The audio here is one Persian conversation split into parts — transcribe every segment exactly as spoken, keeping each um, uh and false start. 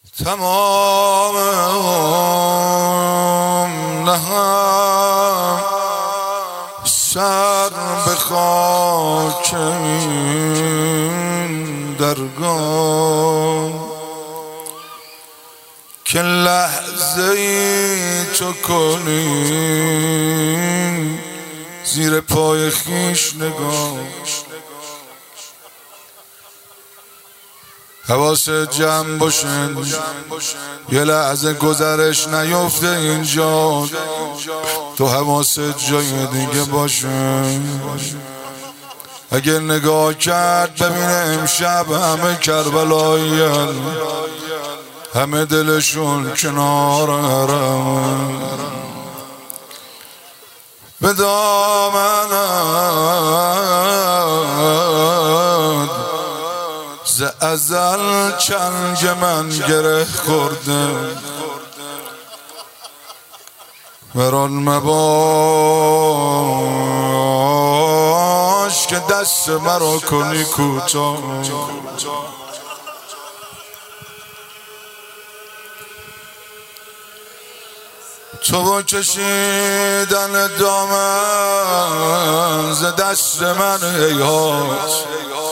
تمام نهم سر به خاک این درگاه که لحظه ای تو کنی زیر پای خیش نگاه. حواس جمع باشن یه لحظه گذرش نیفته اینجا، تو حواس جای دیگه باشن. اگه نگاه کرد ببینه امشب همه کربلایی‌ان، همه دلشون کنار حرم به دامنت ز ازل چنگ من گره خورده. بران مباش که دست مرا کنی کوتاه. تو با کشیدن دامن ز دست من هیهات،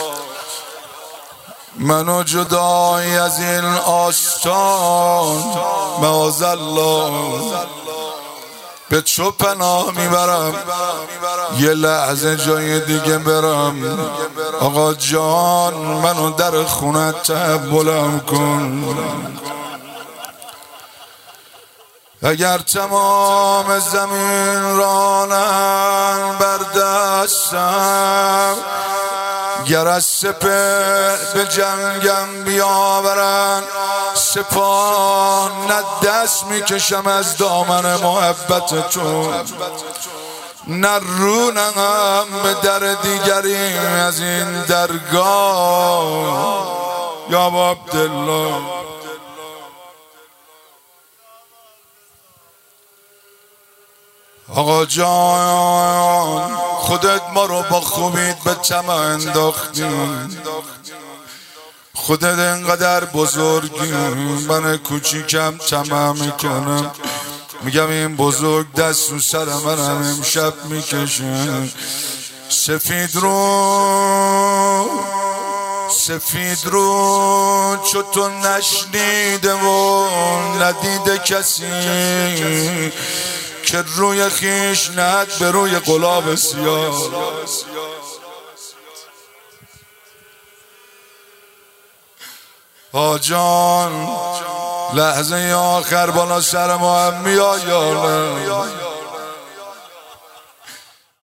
منو جدای از این آستان معاذالله به تو پناه میبرم. یه لحظه جای دیگه برم. آقا جان منو در خونت تحملم کن. اگر تمام زمین رانن بر دستم، گر از سپهر به جنگم بیاورن سپاه، نه دست میکشم از دامن محبت تو، نه رونم به در دیگری از این درگاه. یا عبدالله آقا جان خودت ما رو با خوبیت به طمع انداختی، خودت انقدر بزرگی من کوچیکم طمع میکنم. میگم این بزرگ دست رو سر منم امشب میکشه. سفید رو سفید رو چو تو نشنیده و ندیده کسی، که روی خیش ند به روی قلاب سیاه. آجان لحظه آخر بالا سر ما هم میای یا نه؟